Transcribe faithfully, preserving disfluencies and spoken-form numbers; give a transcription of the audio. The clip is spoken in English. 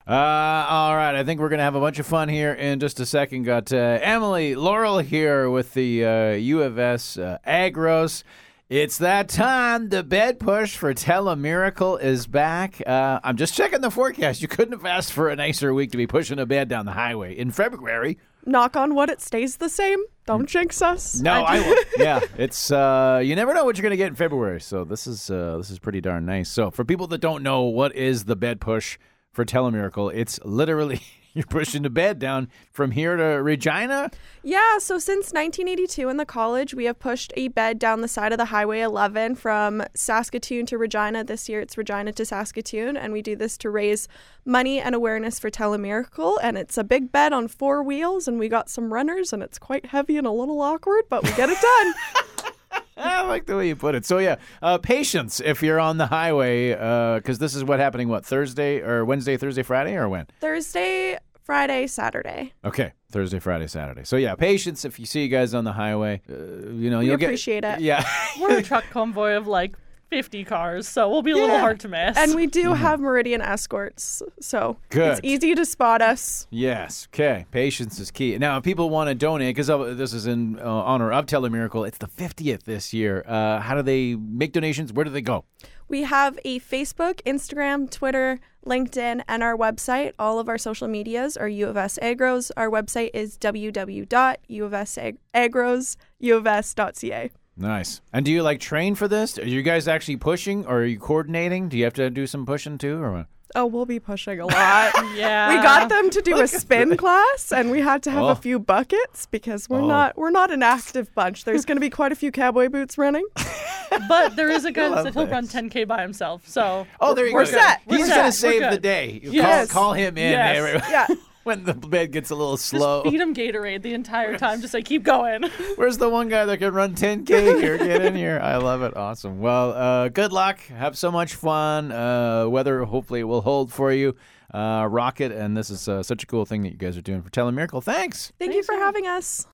Uh, all right, I think we're going to have a bunch of fun here in just a second. Got uh, Emily Laurel here with the uh, U of S uh, Agros. It's that time. The bed push for Telemiracle is back. Uh, I'm just checking the forecast. You couldn't have asked for a nicer week to be pushing a bed down the highway in February. Knock on wood, it stays the same. Don't jinx us. No, I will. Yeah, it's uh, you never know what you're going to get in February. So this is uh, this is pretty darn nice. So for people that don't know what is the bed push for Telemiracle, it's literally you're pushing the bed down from here to Regina. Yeah, so since nineteen eighty-two in the college, we have pushed a bed down the side of the Highway eleven from Saskatoon to Regina. This year it's Regina to Saskatoon, and we do this to raise money and awareness for Telemiracle. And it's a big bed on four wheels, and we got some runners, and it's quite heavy and a little awkward, but we get it done. I like the way you put it. So, yeah, uh, patience if you're on the highway, because uh, this is what happening, what, Thursday or Wednesday, Thursday, Friday, or when? Thursday, Friday, Saturday. Okay, Thursday, Friday, Saturday. So, yeah, patience if you see you guys on the highway. Uh, you know, We you'll appreciate get, it. Yeah. We're a truck convoy of like fifty cars, so we'll be a little Yeah. hard to miss. And we do have Meridian escorts, so Good. it's easy to spot us. Yes. Okay. Patience is key. Now, if people want to donate, because this is in uh, honor of Telemiracle, it's the fiftieth this year. Uh, how do they make donations? Where do they go? We have a Facebook, Instagram, Twitter, LinkedIn, and our website. All of our social medias are U of S Agros. Our website is w w w dot u of s agros u of s dot c a. Nice. And do you like train for this? Are you guys actually pushing, or are you coordinating? Do you have to do some pushing too, or what? Oh, we'll be pushing a lot. yeah. We got them to do a spin class, and we had to have Oh. a few buckets because we're Oh. not we're not an active bunch. There's going to be quite a few cowboy boots running. But there is a guy that love said he'll this. run ten K by himself, so Oh, there you We're go. set. He's We're going to set. We're save good. the day. You Yes. Call, call him in Yes. every- Yeah. when the bed gets a little just slow. feed him Gatorade the entire time. Just say, keep going. Where's the one guy that can run ten K here? Get in here. I love it. Awesome. Well, uh, good luck. Have so much fun. Uh, weather, hopefully, it will hold for you. Uh, rock it. And this is uh, such a cool thing that you guys are doing for Telemiracle. Thanks. Thank you for having us.